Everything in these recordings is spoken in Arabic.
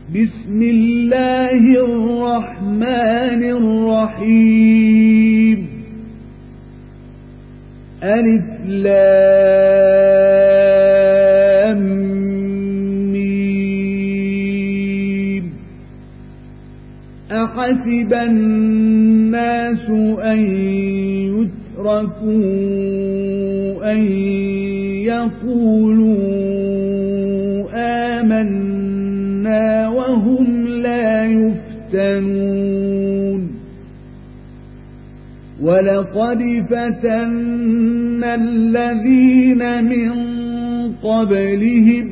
بسم الله الرحمن الرحيم ألف لام ميم أحسب الناس أن يتركوا أن يقولوا آمنا وهم لا يفتنون ولقد فتنا الذين من قبلهم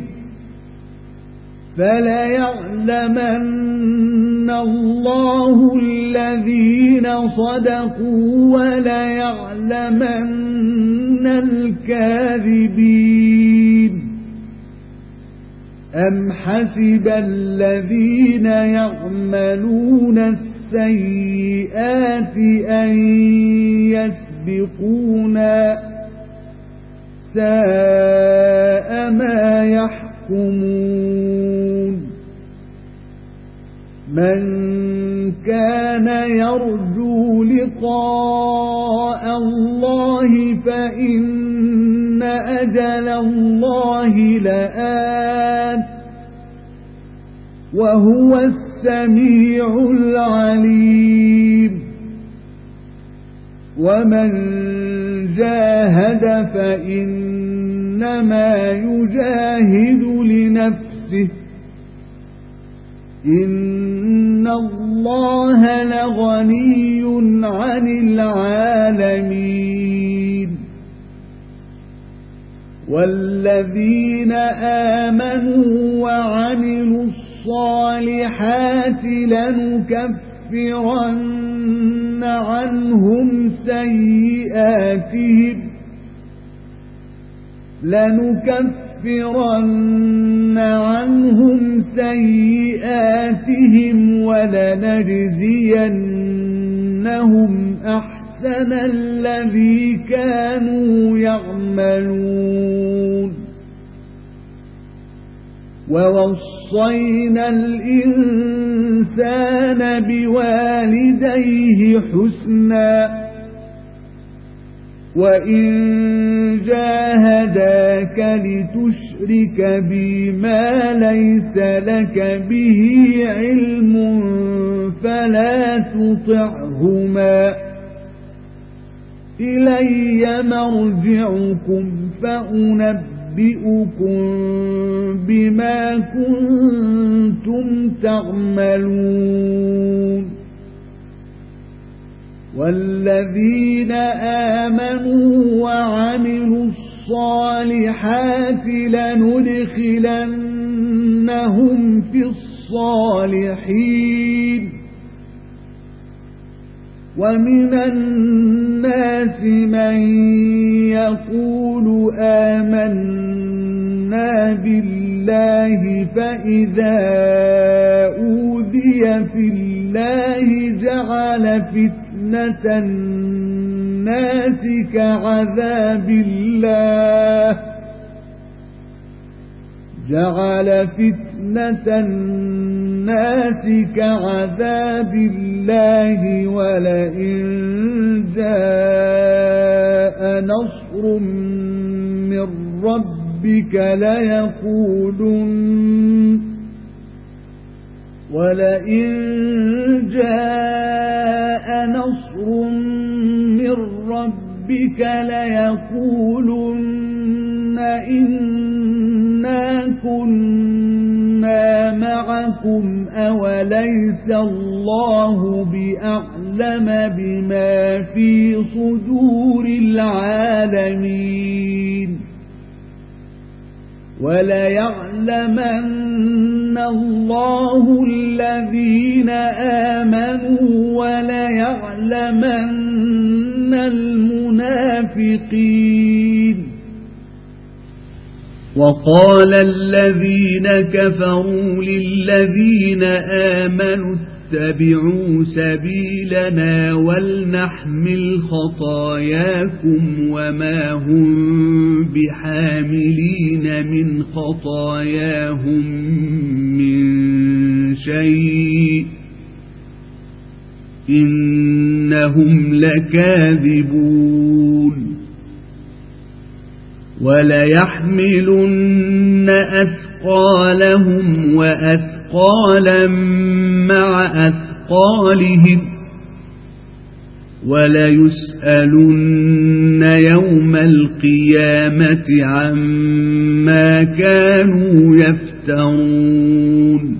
فليعلمن الله الذين صدقوا وليعلمن الكاذبين أم حسب الذين يعملون السيئات أن يسبقونا ساء ما يحكمون من كان يرجو لقاء الله فإن أجل الله لآت وهو السميع العليم ومن جاهد فإنما يجاهد لنفسه إن الله لغني عن العالمين والذين آمنوا وعملوا الصالحات لنكفرن عنهم سيئاتهم ولنجزينهم أحسن الذي كانوا يعملون ووصينا الإنسان بوالديه حسنا وإن جاهداك لتشرك بي ما ليس لك به علم فلا تطعهما إلي مرجعكم فأنبئكم بما كنتم تعملون والذين آمنوا وعملوا الصالحات لندخلنهم في الصالحين ومن الناس من يقول آمنا بالله فإذا أوذي في الله جعل فتنة الناس كعذاب الله ولئن جاء نصر من ربك ليقولن إنا كنا معكم أوليس الله بأعلم بما في صدور العالمين وليعلمن الله الذين آمنوا وليعلمن المنافقين وقال الذين كفروا للذين آمنوا اتبعوا سبيلنا ولنحمل خطاياكم وما هم بحاملين من خطاياهم من شيء إنهم لكاذبون وليحملن أثقالهم وأثقالا مع أثقالهم وليسألن يوم القيامة عما كانوا يفترون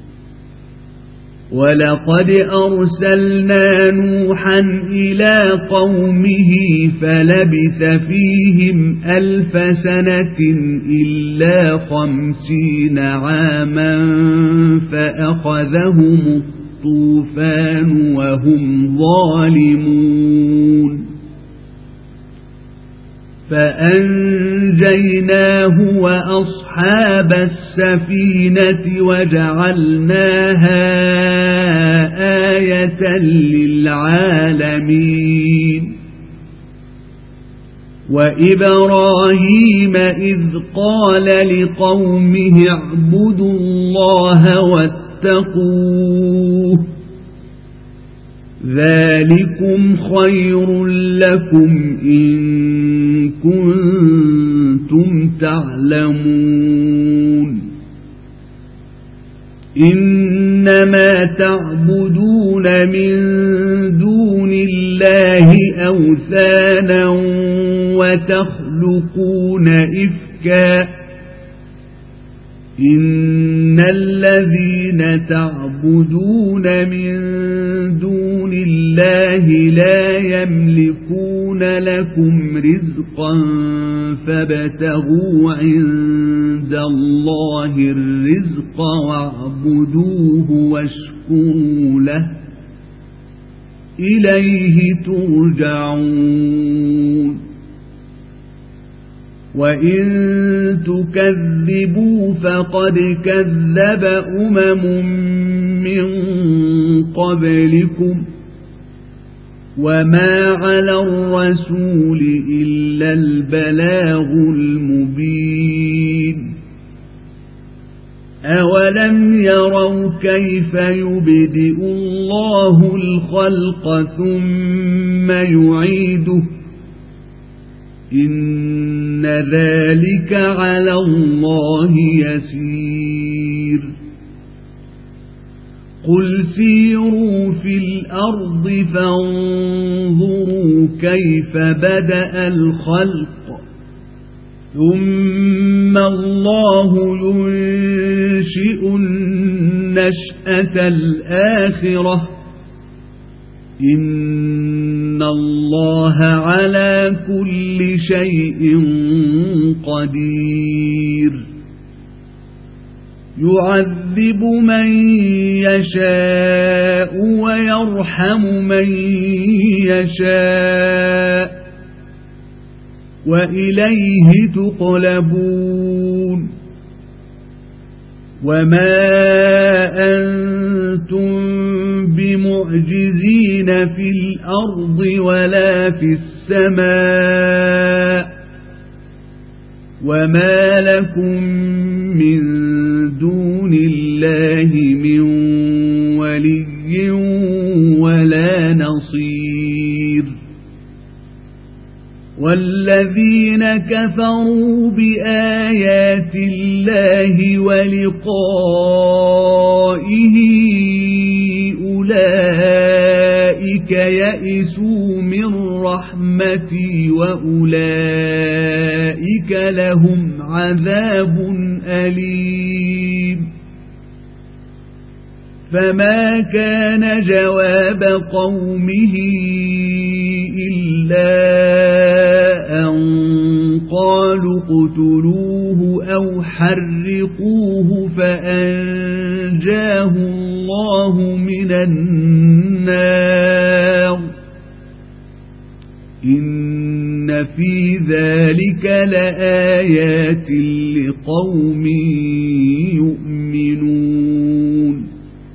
ولقد أرسلنا نوحا إلى قومه فلبث فيهم 1000 سنة إلا 50 عاما فأخذهم الطوفان وهم ظالمون فأنجيناه وأصحاب السفينة وجعلناها آية للعالمين وإبراهيم إذ قال لقومه اعبدوا الله واتقوه ذلكم خير لكم إن كنتم تعلمون إنما تعبدون من دون الله أوثانا وتخلقون إفكا إن الذين تعبدون من دون الله لا يملكون لكم رزقا فابتغوا عند الله الرزق واعبدوه واشكروا له إليه ترجعون وإن تكذبوا فقد كذب من قبلكم وما على الرسول إلا البلاغ المبين أولم يروا كيف يبدئ الله الخلق ثم يعيده إن ذلك على الله يسير قل سيروا في الأرض فانظروا كيف بدأ الخلق ثم الله ينشئ النشأة الآخرة إن الله على كل شيء قدير يعذب من يشاء ويرحم من يشاء وإليه تقلبون وما أنتم بمعجزين في الأرض ولا في السماء وما لكم من دون الله من ولي ولا نصير والذين كفروا بآيات الله ولقائه أولئك يئسوا من رحمتي وأولئك لهم عذاب أليم فما كان جواب قومه إلا أن قالوا اقتلوه أو حرقوه فأنجاه الله من النار إن في ذلك لآيات لقوم يؤمنون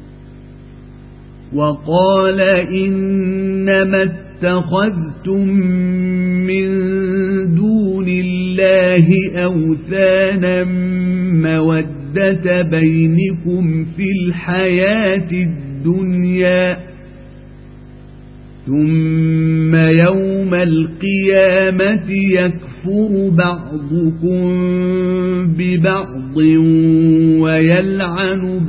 وقال إنما اتخذتم من دون الله أوثانا مودة مودة بينكم في الحياة الدنيا ثم يوم القيامة يكفر بعضكم ببعض ويلعن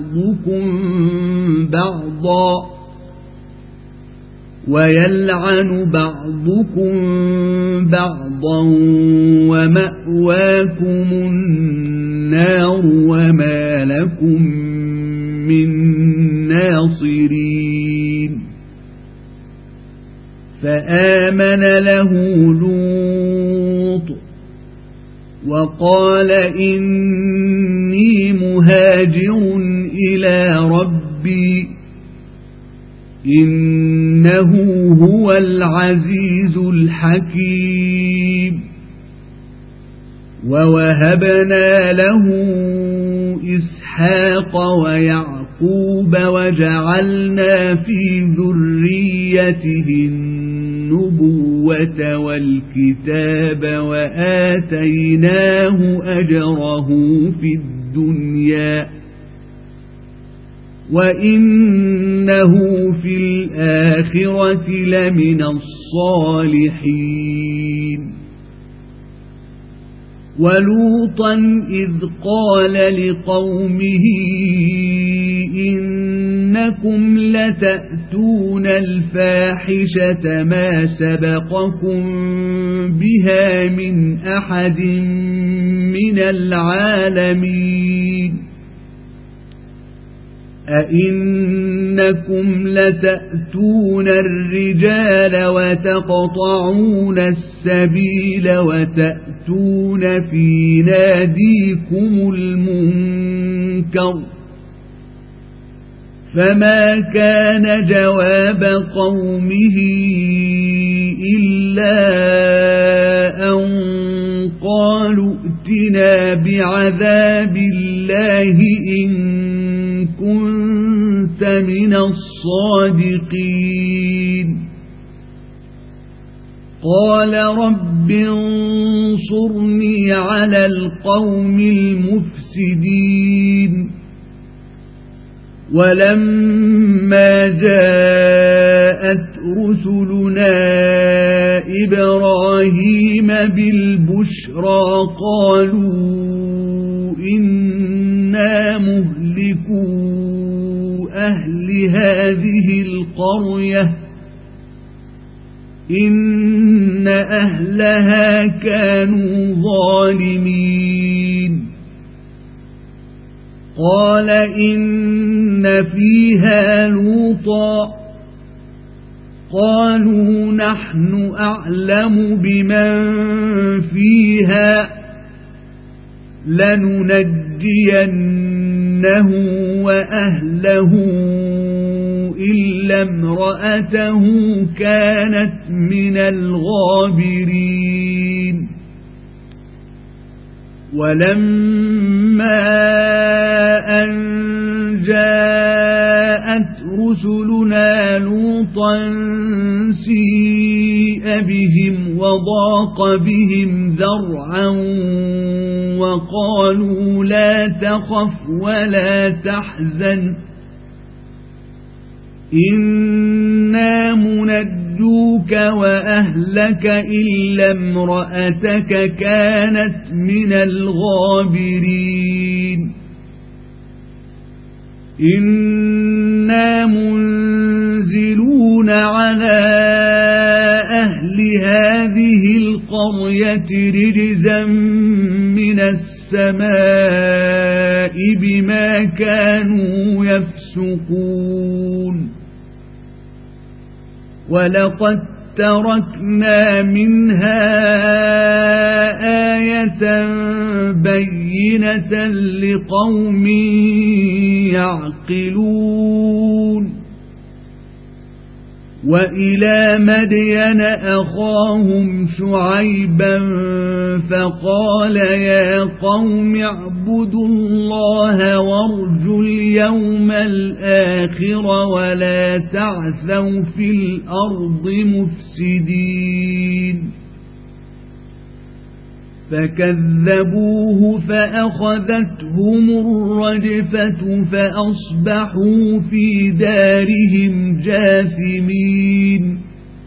بعضكم بعضا ومأواكم النار وما لكم من ناصرين فآمن له لوط وقال إني مهاجر إلى ربي إنه هو العزيز الحكيم ووهبنا له إسحاق ويعقوب وجعلنا في ذريته النبوة والكتاب وآتيناه أجره في الدنيا وإنه في الآخرة لمن الصالحين ولوطا إذ قال لقومه إنكم لتأتون الفاحشة ما سبقكم بها من أحد من العالمين أئنكم لتأتون الرجال وتقطعون السبيل وتأتون في ناديكم المنكر فما كان جواب قومه إلا أن قالوا ائتنا بعذاب الله إن كنت من الصادقين قال رب انصرني على القوم المفسدين ولما جاءت رسلنا إبراهيم بالبشرى قالوا إنا مهلكو أهل هذه القرية إن أهلها كانوا ظالمين قال إن فيها لوطا قالوا نحن أعلم بمن فيها لننجينه وأهله إلا امرأته كانت من الغابرين ولما أن جاءت رسلنا لوطا سيء بهم وضاق بهم ذرعا وقالوا لا تخف ولا تحزن إنا منجوك وأهلك إلا امرأتك كانت من الغابرين إنا منزلون على أهل هذه القرية رجزا من السماء بما كانوا يفسقون ولقد تركنا منها آية بينة لقوم يعقلون وإلى مدين أخاهم شعيبا فقال يا قوم اعبدوا الله وارجوا اليوم الآخر ولا تعثوا في الأرض مفسدين فكذبوه فأخذتهم الرجفة فأصبحوا في دارهم جاثمين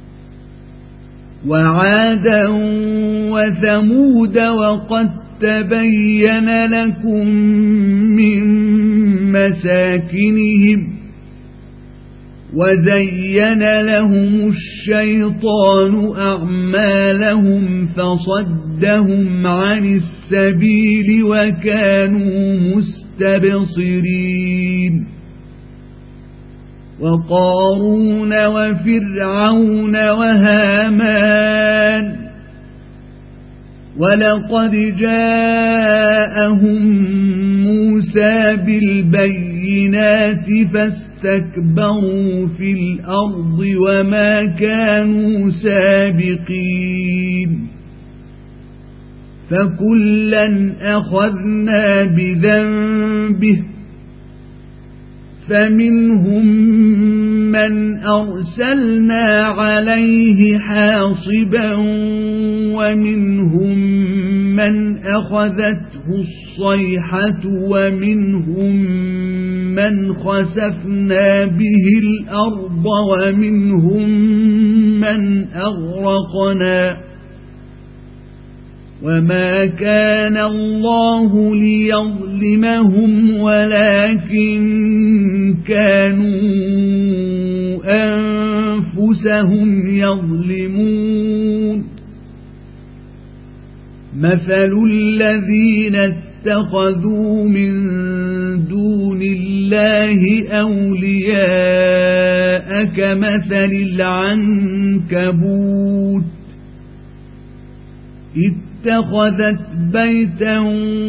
وعادا وثمود وقد تبين لكم من مساكنهم وزين لهم الشيطان أعمالهم فصدهم عن السبيل وكانوا مستبصرين وقارون وفرعون وهامان ولقد جاءهم موسى بالبينات فاستكبروا في الأرض وما كانوا سابقين فكلا أخذنا بذنبه فمنهم من أرسلنا عليه حاصبا ومنهم من أخذته الصيحة ومنهم من خسفنا به الأرض ومنهم من أغرقنا وما كان الله ليظلمهم ولكن كانوا أنفسهم يظلمون مثل الذين اتخذوا من دون الله أولياء كمثل العنكبوت اتخذت بيتا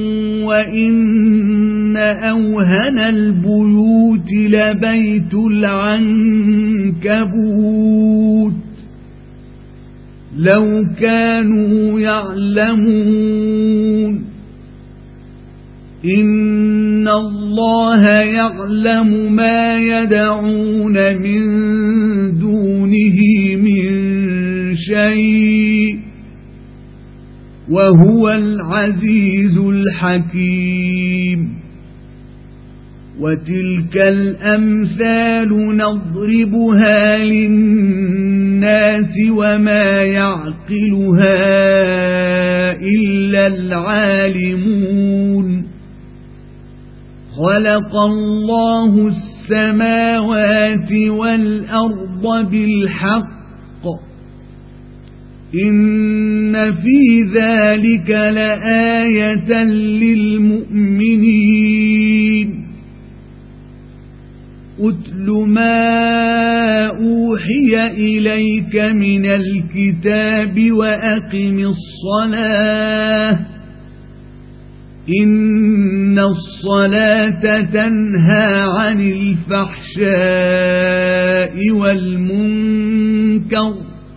وإن أوهن البيوت لبيت العنكبوت لو كانوا يعلمون إن الله يعلم ما يدعون من دونه من شيء وهو العزيز الحكيم وتلك الأمثال نضربها للناس وما يعقلها إلا العالمون خلق الله السماوات والأرض بالحق إن في ذلك لآية للمؤمنين أتل ما أوحي إليك من الكتاب وأقم الصلاة إن الصلاة تنهى عن الفحشاء والمنكر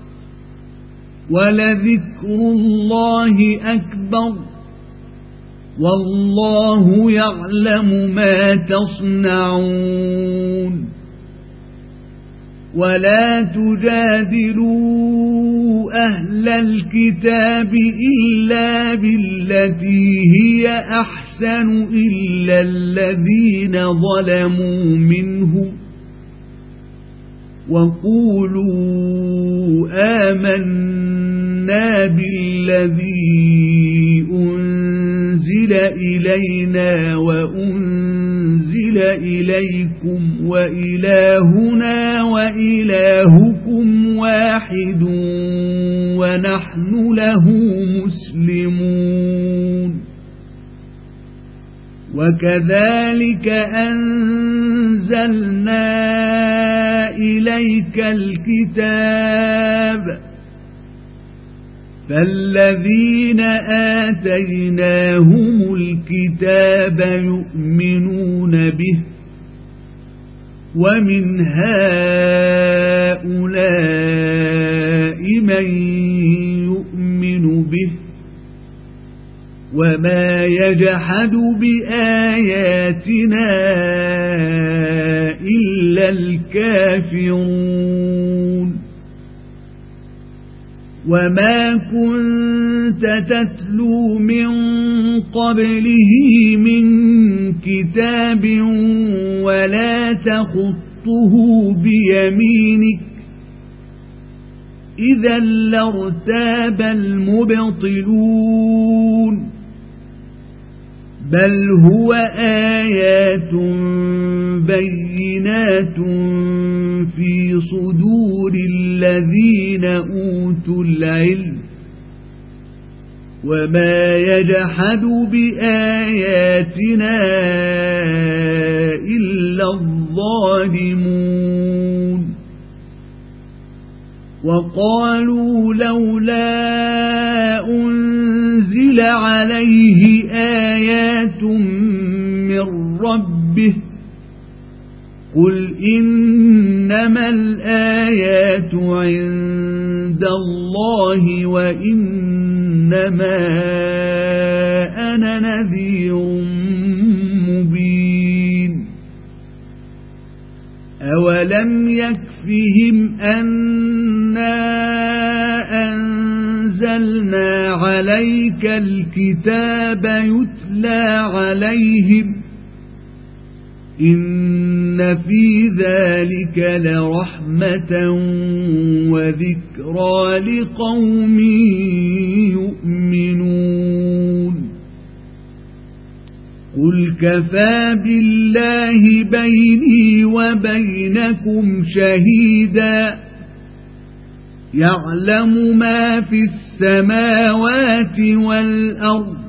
ولذكر الله أكبر والله يعلم ما تصنعون ولا تجادلوا أهل الكتاب إلا بالتي هي أحسن إلا الذين ظلموا منهم وقولوا آمنا بالذي أنزل إلينا وأنزل إليكم وإلهنا وإلهكم واحد ونحن له مسلمون وكذلك أنزلنا إليك الكتاب فالذين آتيناهم الكتاب يؤمنون به ومن هؤلاء من يؤمن به وما يجحد بآياتنا إلا الكافرون وما كنت تتلو من قبله من كتاب ولا تخطه بيمينك إذا لارتاب المبطلون بل هو آيات بينات في صدور الذين أوتوا العلم وما يجحد بآياتنا إلا الظالمون وقالوا لولا أنزل عليه آيات من ربه قل إنما الآيات عند الله وإنما أنا نذير مبين أولم يكفهم أنا أنزلنا عليك الكتاب يتلى عليهم إن في ذلك لرحمة وذكرى لقوم يؤمنون قل كفى بالله بيني وبينكم شهيدا يعلم ما في السماوات والأرض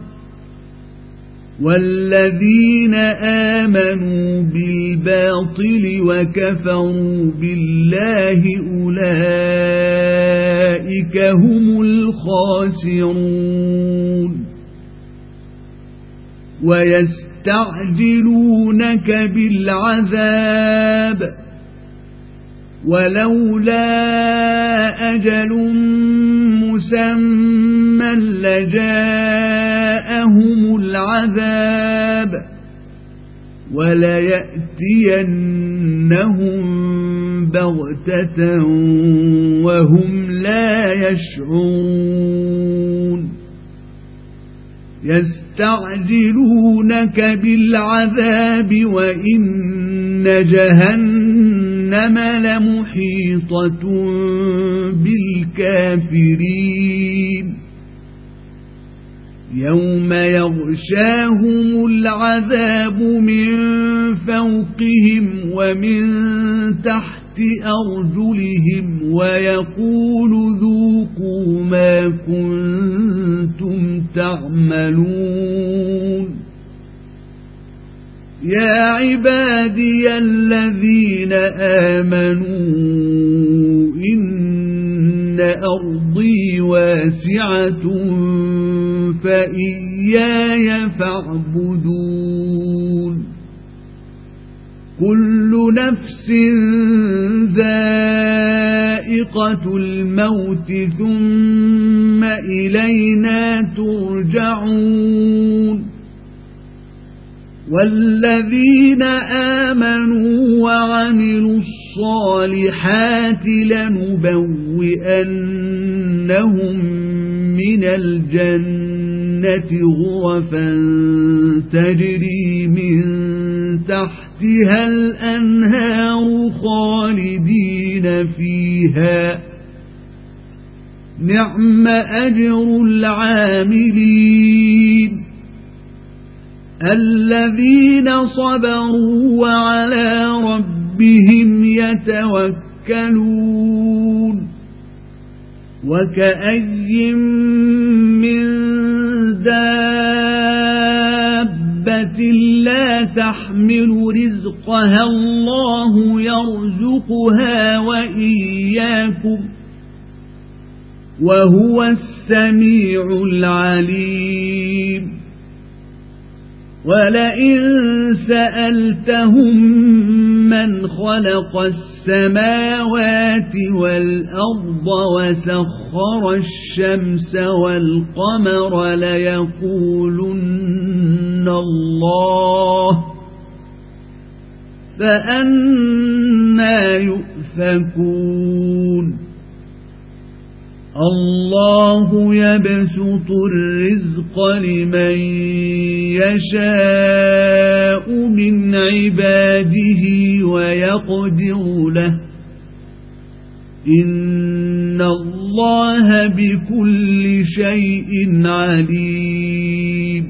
والذين آمنوا بالباطل وكفروا بالله أولئك هم الخاسرون ويستعجلونك بالعذاب ولولا أجل مسمى لجاءهم العذاب وليأتينهم بغتة وهم لا يشعرون يستعجلونك بالعذاب وإن جهنم لمحيطة بالكافرين يوم يغشاهم العذاب من فوقهم ومن تحت أرجلهم ويقول ذوقوا ما كنتم تعملون يا عبادي الذين آمنوا إن أرضي واسعة فإياي فاعبدون كل نفس ذائقة الموت ثم إلينا ترجعون والذين آمنوا وعملوا الصالحات لنبوئنهم من الجنة غرفا تجري من تحتها الأنهار خالدين فيها نعم أجر العاملين الذين صبروا وعلى ربهم يتوكلون وكأي من دابة لا تحمل رزقها الله يرزقها وإياكم وهو السميع العليم ولئن سألتهم من خلق السماوات والأرض وسخر الشمس والقمر ليقولن الله فأنى يؤفكون الله يبسط الرزق لمن يشاء من عباده ويقدر له إن الله بكل شيء عليم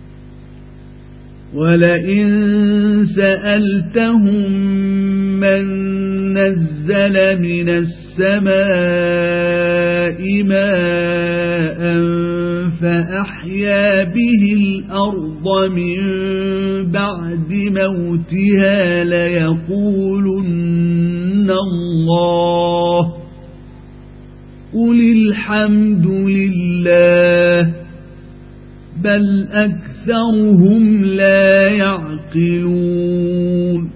ولئن سألتهم من نزل من السماء ماء فأحيا به الأرض من بعد موتها ليقولن الله قل الحمد لله بل أكثرهم لا يعقلون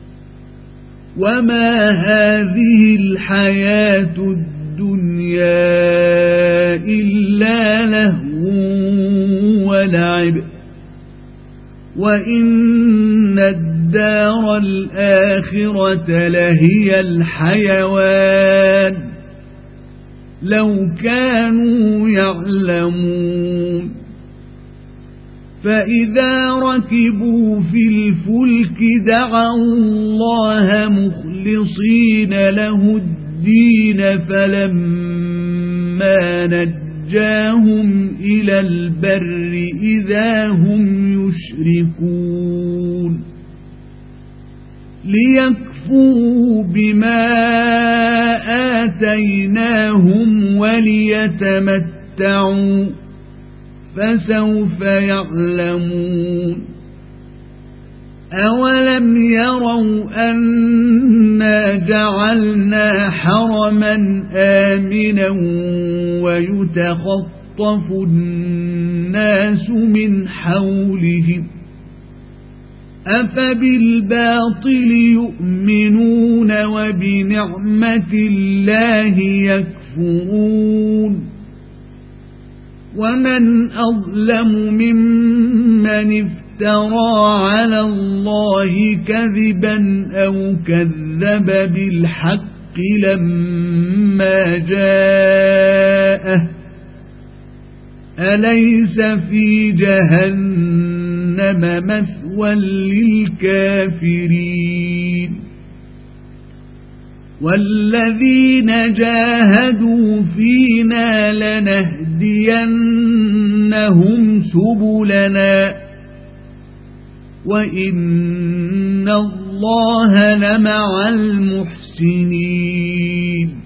وما هذه الحياة الدنيا إلا لهو ولعب وإن الدار الآخرة لهي الحيوان لو كانوا يعلمون فإذا ركبوا في الفلك دعوا الله مخلصين له الدين فلما نجاهم إلى البر إذا هم يشركون ليكفروا بما آتيناهم وليتمتعوا فسوف يعلمون أولم يروا أنا جعلنا حرما آمنا ويتخطف الناس من حولهم أفبالباطل يؤمنون وبنعمة الله يكفرون ومن أظلم ممن افترى على الله كذبا أو كذب بالحق لما جاءه أليس في جهنم مثوى للكافرين والذين جاهدوا فينا لنهدينهم سبلنا وإن الله لمع المحسنين